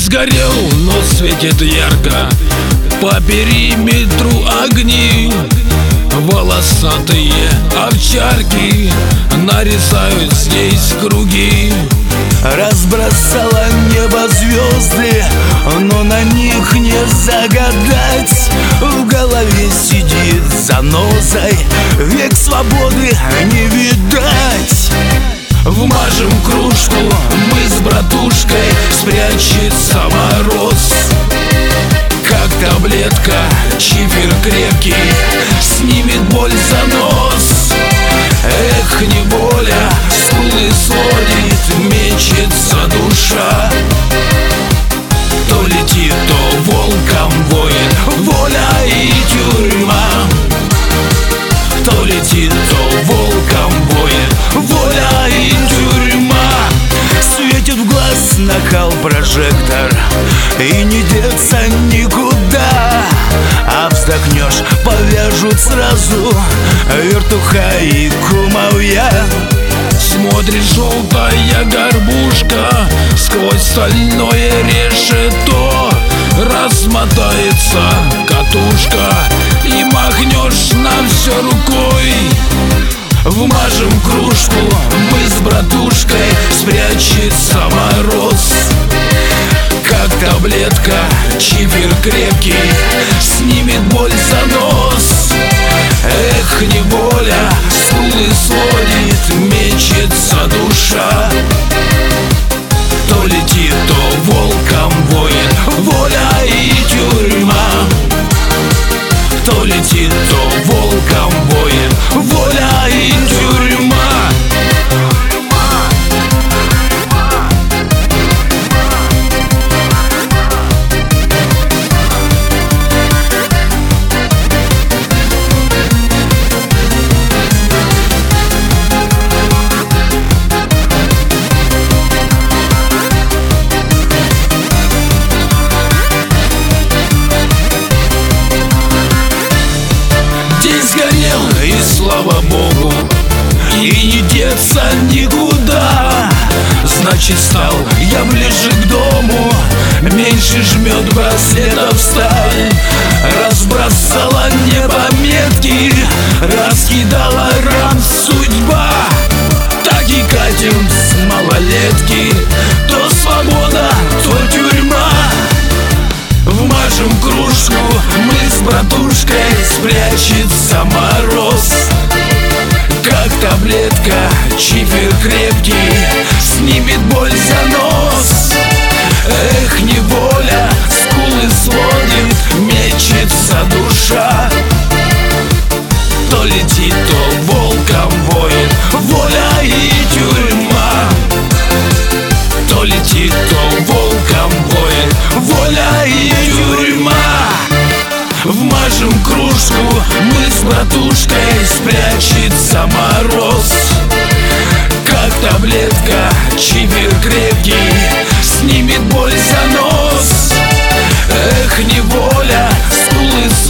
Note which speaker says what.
Speaker 1: сгорел, но светит ярко по периметру огни. Волосатые овчарки нарезают здесь круги.
Speaker 2: Разбросало небо звезды, но на них не загадать. В голове сидит занозой, век свободы не видать.
Speaker 1: Вмажем кружку мы с братушкой, спрячется мороз. Как таблетка, чифер крепкий снимет боль за нос. Эх, неволя, скулы сводит, мечется душа. То летит, то волком воет воля и тюрьма. То летит, то волком воет воля и тюрьма.
Speaker 2: Светит в глаз накал прожектор, и не деться никуда. А вздохнешь, повяжут сразу вертуха и кумовья.
Speaker 1: Смотрит желтая горбушка сквозь стальное решето. Размотается катушка, и махнешь на все рукой. Вмажем кружку мы с братушкой, спрячется мороз. Как таблетка, чифер крепкий снимет боль за нос. Эх, неволя, скулы сводит, мечется душа. То летит, то волком воет воля и тюрьма. То летит, то волком воет воля и тюрьма. И слава Богу, и не деться никуда. Значит, стал я ближе к дому, меньше жмет браслетов сталь. Разбросала небо метки, раскидала ран судьба. Так и катим с малолетки, то свобода, то тюрьма. Вмажем кружку мы с братушкой, спрячется мороз. Как таблетка, чифер крепкий снимет боль за нос. Эх, неволя, скулы сводит, мечется душа. То летит, то волком воет воля и тюрьма. То летит, то волком воет воля и тюрьма. Вмажем кружку мы с братушкой, спрячется мороз. Как таблетка, чифер крепкий снимет боль за нос. Эх, неволя, скулы